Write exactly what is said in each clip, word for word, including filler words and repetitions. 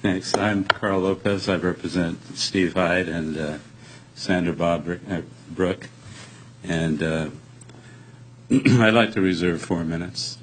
Thanks. I'm Carl Lopez. I represent Steve Hyde and uh, Sandra Bob Brooke. And uh, I'd like to reserve four minutes.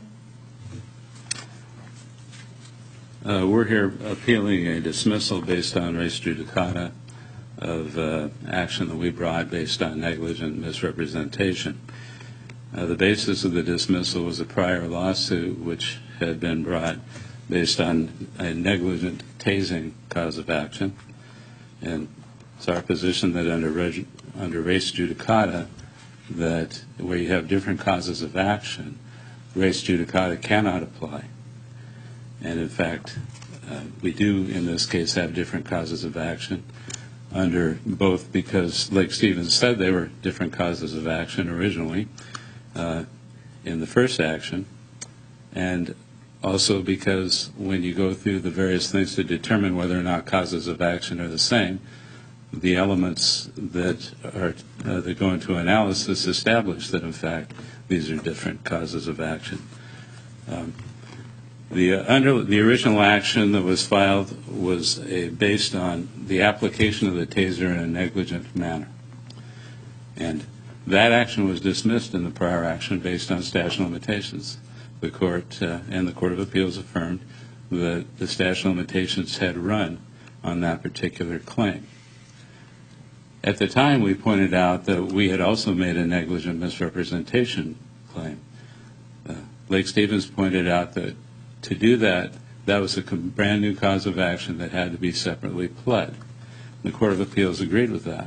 Uh, we're here appealing a dismissal based on res judicata of uh, action that we brought based on negligent misrepresentation. Uh, the basis of the dismissal was a prior lawsuit which had been brought based on a negligent tasing cause of action. And it's our position that under, reg- under res judicata, that where you have different causes of action, res judicata cannot apply. And in fact, uh, we do in this case have different causes of action under both because, like Stevens said, they were different causes of action originally uh, in the first action, and also because when you go through the various things to determine whether or not causes of action are the same, the elements that are uh, that go into analysis establish that in fact these are different causes of action. Um, the uh, under the original action that was filed was a, based on the application of the taser in a negligent manner, and that action was dismissed in the prior action based on statute of limitations. The court uh, and the Court of Appeals affirmed that the statute of limitations had run on that particular claim. At the time, we pointed out that we had also made a negligent misrepresentation claim. Uh, Lake Stevens pointed out that to do that, that was a brand new cause of action that had to be separately pled. The Court of Appeals agreed with that.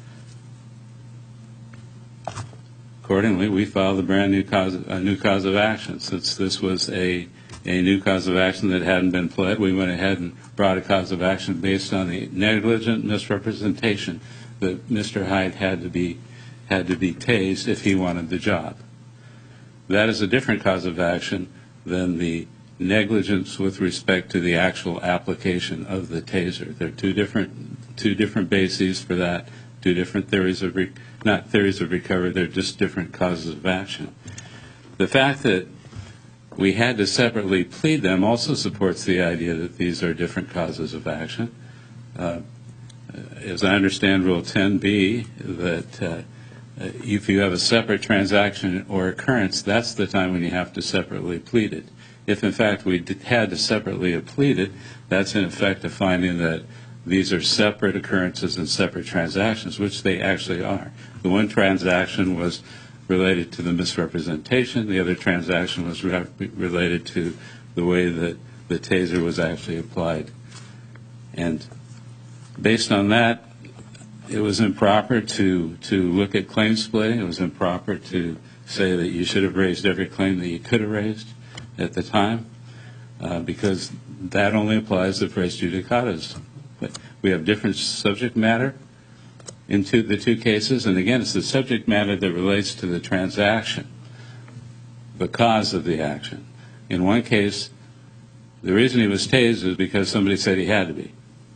Accordingly, we filed a brand new cause, a new cause of action. Since this was a, a new cause of action that hadn't been pled, we went ahead and brought a cause of action based on the negligent misrepresentation that Mister Hyde had to be had to be tased if he wanted the job. That is a different cause of action than the negligence with respect to the actual application of the taser. There are two different two different bases for that. Two different theories of re- not theories of recovery. They're just different causes of action. The fact that we had to separately plead them also supports the idea that these are different causes of action. Uh, as I understand Rule ten B, that uh, if you have a separate transaction or occurrence, that's the time when you have to separately plead it. If, in fact, we did, had to separately plead it, that's in effect a finding that these are separate occurrences and separate transactions, which they actually are. The one transaction was related to the misrepresentation. The other transaction was re- related to the way that the taser was actually applied. And based on that, it was improper to, to look at claim splitting. It was improper to say that you should have raised every claim that you could have raised at the time, uh, because that only applies if res judicatas. But we have different subject matter in two, the two cases, and again, it's the subject matter that relates to the transaction, the cause of the action. In one case, the reason he was tased is because somebody said he had to be.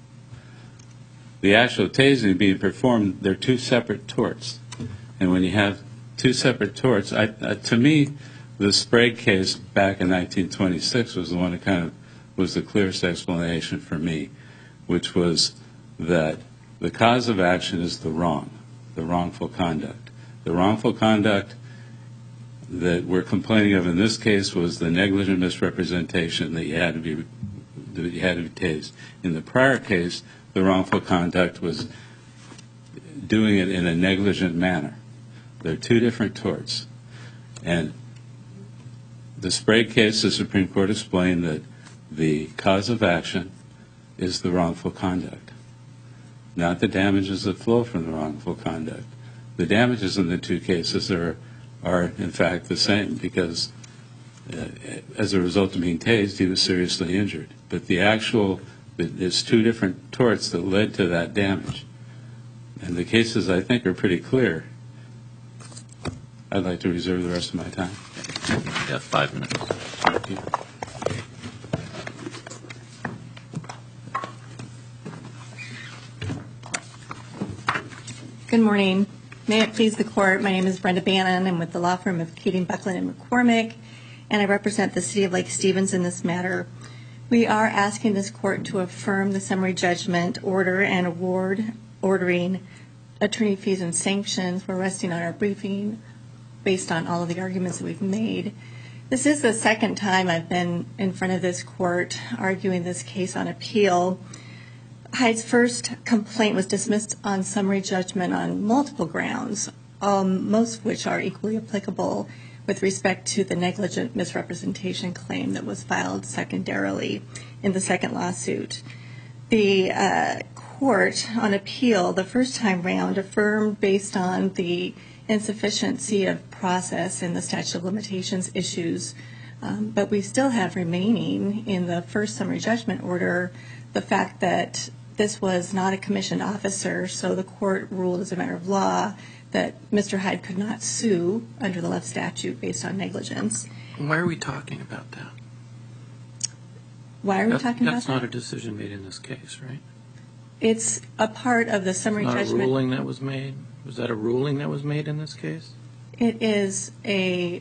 The actual tasing being performed, they're two separate torts. And when you have two separate torts, I, uh, to me, the Sprague case back in nineteen twenty-six was the one that kind of was the clearest explanation for me, which was that the cause of action is the wrong, the wrongful conduct. The wrongful conduct that we're complaining of in this case was the negligent misrepresentation that you had to be that you had to be tased. In the prior case, the wrongful conduct was doing it in a negligent manner. They're two different torts. And the Sprague case, the Supreme Court explained that the cause of action is the wrongful conduct, not the damages that flow from the wrongful conduct. The damages in the two cases are, are in fact, the same because uh, as a result of being tased, he was seriously injured. But the actual, there's two different torts that led to that damage. And the cases, I think, are pretty clear. I'd like to reserve the rest of my time. You have five minutes. Thank you. Good morning. May it please the Court, my name is Brenda Bannon. I'm with the law firm of Keating, Buckland, and McCormick, and I represent the City of Lake Stevens in this matter. We are asking this court to affirm the summary judgment order and award ordering attorney fees and sanctions. We're resting on our briefing based on all of the arguments that we've made. This is the second time I've been in front of this court arguing this case on appeal. Hyde's first complaint was dismissed on summary judgment on multiple grounds, um, most of which are equally applicable with respect to the negligent misrepresentation claim that was filed secondarily in the second lawsuit. The uh, court on appeal the first time round affirmed based on the insufficiency of process in the statute of limitations issues, um, but we still have remaining in the first summary judgment order the fact that this was not a commissioned officer, so the court ruled as a matter of law that Mister Hyde could not sue under the left statute based on negligence. Why are we talking about that? Why are we that, talking about that? That's not a decision made in this case, right? It's a part of the summary Not judgment. a ruling that was made? Was that a ruling that was made in this case? It is a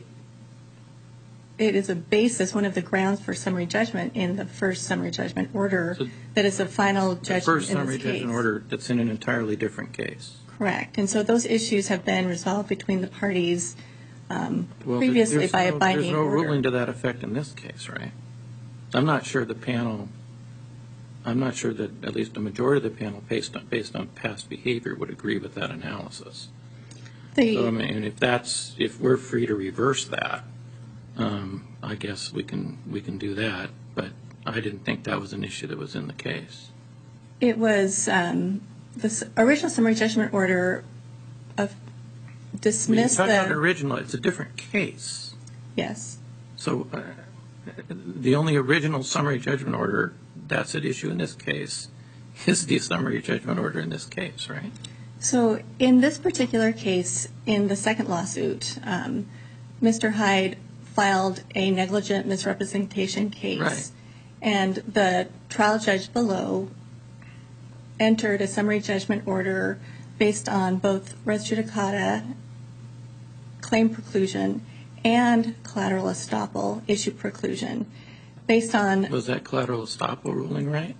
it is a basis, one of the grounds for summary judgment in the first summary judgment order So that is a final judgment The first in summary this case. judgment order that's in an entirely different case. Correct. And so those issues have been resolved between the parties um, Well, previously there's by no, a binding There's no order. ruling to that effect in this case, right? I'm not sure the panel, I'm not sure that at least a majority of the panel, based on, based on past behavior, would agree with that analysis. The- So, I mean, if that's, if we're free to reverse that, um, I guess we can, we can do that, but I didn't think that was an issue that was in the case. It was um, the s- original summary judgment order of dismissed When you talk about the original, it's a different case. yes. So uh, the only original summary judgment order that's at issue in this case is the summary judgment order in this case, right? So in this particular case, in the second lawsuit, um, Mister Hyde filed a negligent misrepresentation case. Right. And the trial judge below entered a summary judgment order based on both res judicata, claim preclusion, and collateral estoppel, issue preclusion. Based on, Was that collateral estoppel ruling right?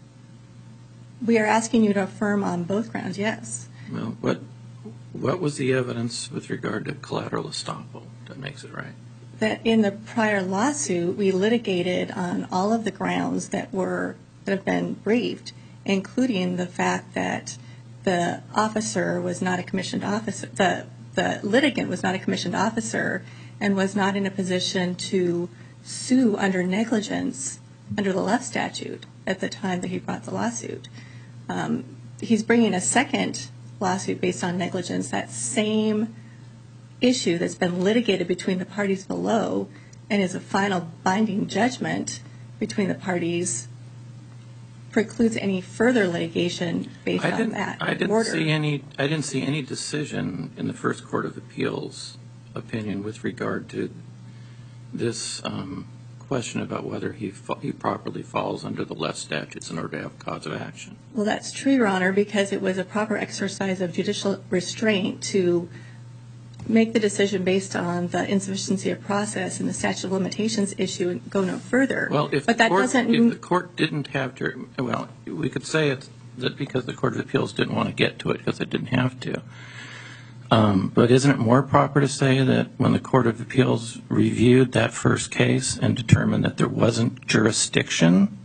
we are asking you to affirm on both grounds, yes. Well, what, what was the evidence with regard to collateral estoppel that makes it right? That in the prior lawsuit, we litigated on all of the grounds that were, that have been briefed, including the fact that the officer was not a commissioned officer, the, the litigant was not a commissioned officer and was not in a position to sue under negligence under the left statute at the time that he brought the lawsuit. Um, he's bringing a second lawsuit based on negligence, that same issue that's been litigated between the parties below and is a final binding judgment between the parties, precludes any further litigation based I on didn't, that I didn't order. see any, I didn't see any decision in the first Court of Appeals opinion with regard to this um, question about whether he, fa- he properly falls under the left statutes in order to have cause of action. Well, that's true, Your Honor, because it was a proper exercise of judicial restraint to make the decision based on the insufficiency of process and the statute of limitations issue and go no further. Well, if but the that court, doesn't if the court didn't have to, well, we could say it's that because the Court of Appeals didn't want to get to it because it didn't have to. Um, but isn't it more proper to say that when the Court of Appeals reviewed that first case and determined that there wasn't jurisdiction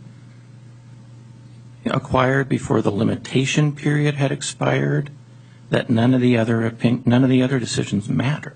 acquired before the limitation period had expired, that none of the other opin- none of the other decisions mattered?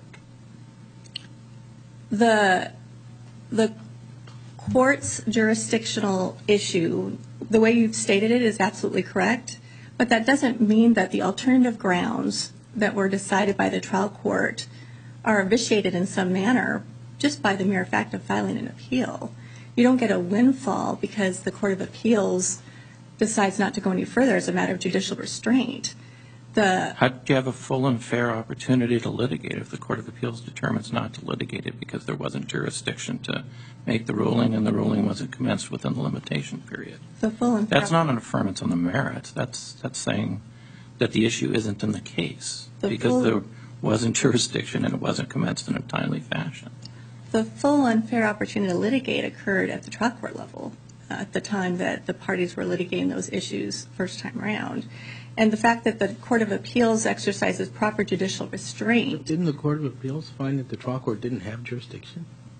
the the court's jurisdictional issue, the way you've stated it, is absolutely correct, but that doesn't mean that the alternative grounds that were decided by the trial court are vitiated in some manner just by the mere fact of filing an appeal. You don't get a windfall because the Court of Appeals decides not to go any further as a matter of judicial restraint. The How do you have a full and fair opportunity to litigate if the Court of Appeals determines not to litigate it because there wasn't jurisdiction to make the ruling and the ruling wasn't commenced within the limitation period? the full and That's fair- not an affirmance on the merits. That's that's saying that the issue isn't in the case The because full- there wasn't jurisdiction and it wasn't commenced in a timely fashion. The full and fair opportunity to litigate occurred at the trial court level. at the time that the parties were litigating those issues first time around. And the fact that the Court of Appeals exercises proper judicial restraint Didn't the Court of Appeals find that the trial court didn't have jurisdiction?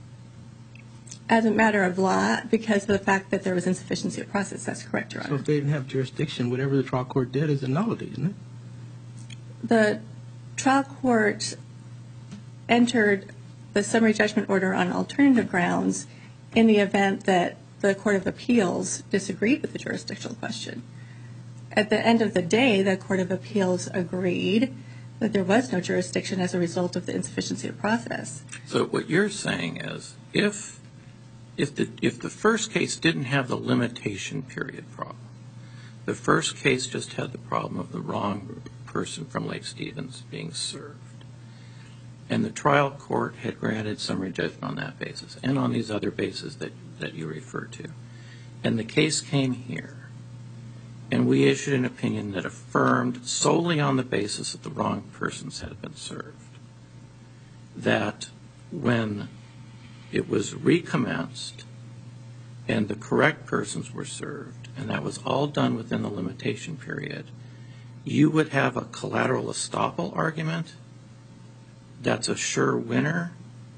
as a matter of law because of the fact that there was insufficiency of process. That's correct, Your So Honor. if they didn't have jurisdiction, whatever the trial court did is a nullity, isn't it? The trial court entered the summary judgment order on alternative grounds in the event that the Court of Appeals disagreed with the jurisdictional question. At the end of the day, the Court of Appeals agreed that there was no jurisdiction as a result of the insufficiency of process. So what you're saying is, if if the if the first case didn't have the limitation period problem, the first case just had the problem of the wrong person from Lake Stevens being served, and the trial court had granted summary judgment on that basis and on these other bases that, that you refer to, and the case came here, and we issued an opinion that affirmed solely on the basis that the wrong persons had been served, that when it was recommenced and the correct persons were served, and that was all done within the limitation period, you would have a collateral estoppel argument that's a sure winner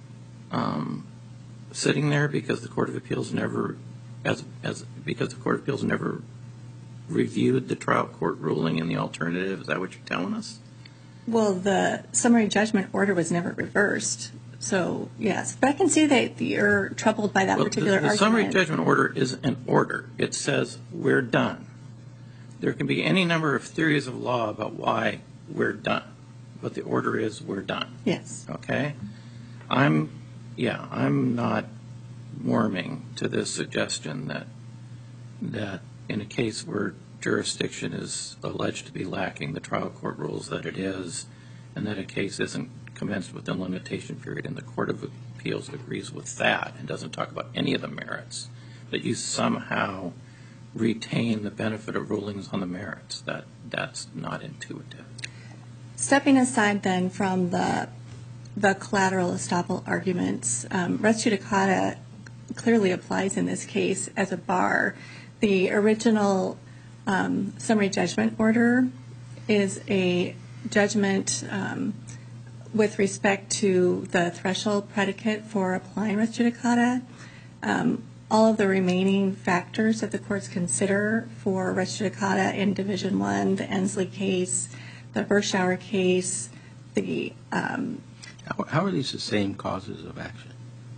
um, sitting there because the Court of Appeals never, as as because the Court of Appeals never reviewed the trial court ruling in the alternative. Is that what you're telling us? Well, the summary judgment order was never reversed. So, yes. But I can see that you're troubled by that Well, particular the, the argument. summary judgment order is an order. It says we're done. There can be any number of theories of law about why we're done, but the order is we're done. Yes. Okay? I'm, yeah, I'm not warming to this suggestion that that in a case where jurisdiction is alleged to be lacking, the trial court rules that it is, and that a case isn't commenced within limitation period, and the Court of Appeals agrees with that and doesn't talk about any of the merits, that you somehow retain the benefit of rulings on the merits. That that's not intuitive. Stepping aside then from the the collateral estoppel arguments, um, res judicata clearly applies in this case as a bar. The original um, summary judgment order is a judgment um, with respect to the threshold predicate for applying res judicata. Um, all of the remaining factors that the courts consider for res judicata in Division One, the Ensley case, the Bershauer case, the um, How, how are these the same causes of action?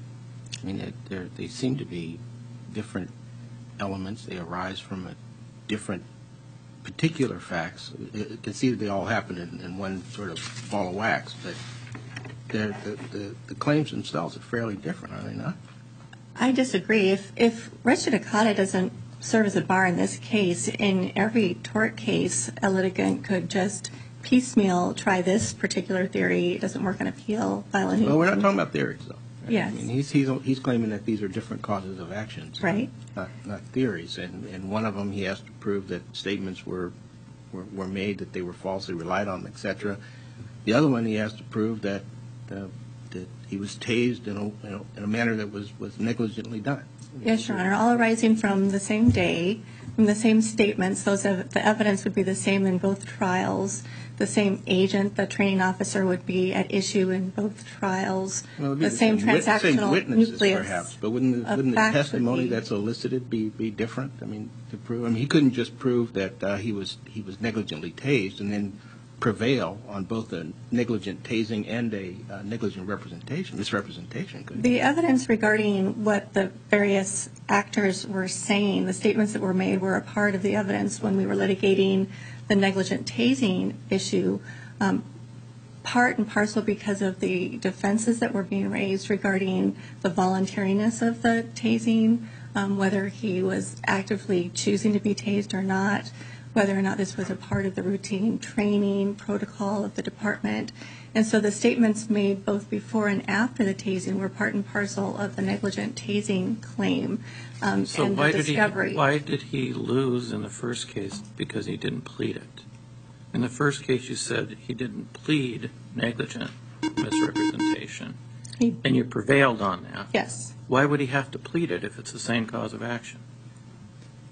I mean, they're, they're, they seem to be different elements. They arise from a different particular facts. It can see that they all happen in, in one sort of ball of wax, but they're, the, the, the claims themselves are fairly different, are they not? I disagree. If, if res judicata doesn't serve as a bar in this case, in every tort case, a litigant could just piecemeal try this particular theory. It doesn't work on appeal, file a new. Well, we're not talking about theories, though. Yes. I mean, he's, he's, he's claiming that these are different causes of actions. Right. Not, not theories. And, and one of them, he has to prove that statements were, were, were made, that they were falsely relied on, et cetera. The other one, he has to prove that, uh, that he was tased in a, in a, in a manner that was, was negligently done. Yes, Your Honor, all arising from the same day, from the same statements. Those ev- the evidence would be the same in both trials. The same agent, the training officer, would be at issue in both trials. Well, it'd be the same wit- same transactional witnesses, nucleus. perhaps, but wouldn't the, of wouldn't the facts would testimony be- that's elicited be, be different? I mean, to prove, I mean, he couldn't just prove that uh, he was he was negligently tased and then prevail on both a negligent tasing and a uh, negligent representation, misrepresentation. Could The evidence regarding what the various actors were saying, the statements that were made, were a part of the evidence when we were litigating the negligent tasing issue. Um, part and parcel because of the defenses that were being raised regarding the voluntariness of the tasing, um, whether he was actively choosing to be tased or not, whether or not this was a part of the routine training protocol of the department. And so the statements made both before and after the tasing were part and parcel of the negligent tasing claim um, So and why the did he discovery. why did he lose in the first case? Because he didn't plead it. In the first case, you said he didn't plead negligent misrepresentation, He- and you prevailed on that. Yes. Why would he have to plead it if it's the same cause of action?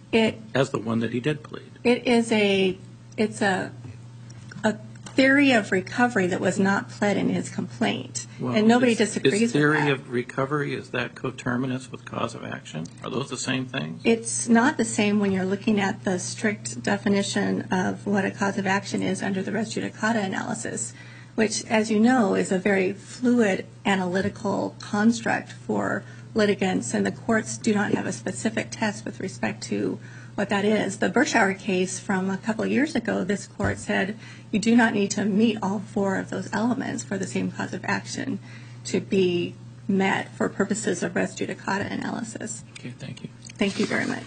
It as the one that he did plead. It is a, it's a, a theory of recovery that was not pled in his complaint, Well, and nobody is- disagrees Is with theory that. of recovery, is that coterminous with cause of action? Are those the same things? It's not the same when you're looking at the strict definition of what a cause of action is under the res judicata analysis, which, as you know, is a very fluid analytical construct for litigants, and the courts do not have a specific test with respect to what that is. The Berkshire case from a couple of years ago, this court said you do not need to meet all four of those elements for the same cause of action to be met for purposes of res judicata analysis. Okay, thank you. Thank you very much.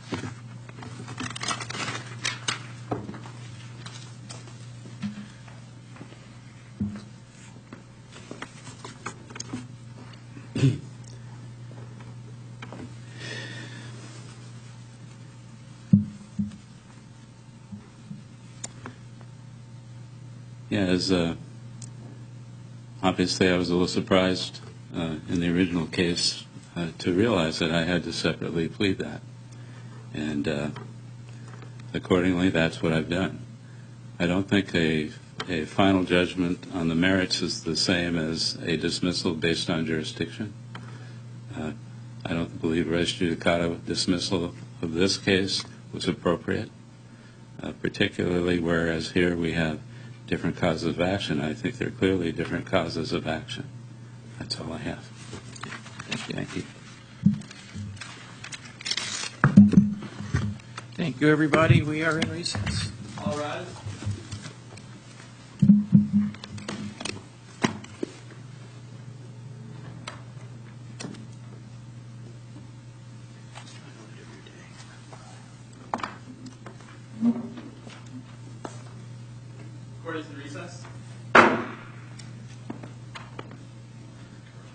Yeah, as uh, obviously I was a little surprised uh, in the original case uh, to realize that I had to separately plead that. And uh, accordingly, that's what I've done. I don't think a, a final judgment on the merits is the same as a dismissal based on jurisdiction. Uh, I don't believe res judicata dismissal of this case was appropriate, uh, particularly whereas here we have different causes of action. I think they're clearly different causes of action. That's all I have. Thank you. Thank you, everybody. We are in recess. All right. Court is in recess.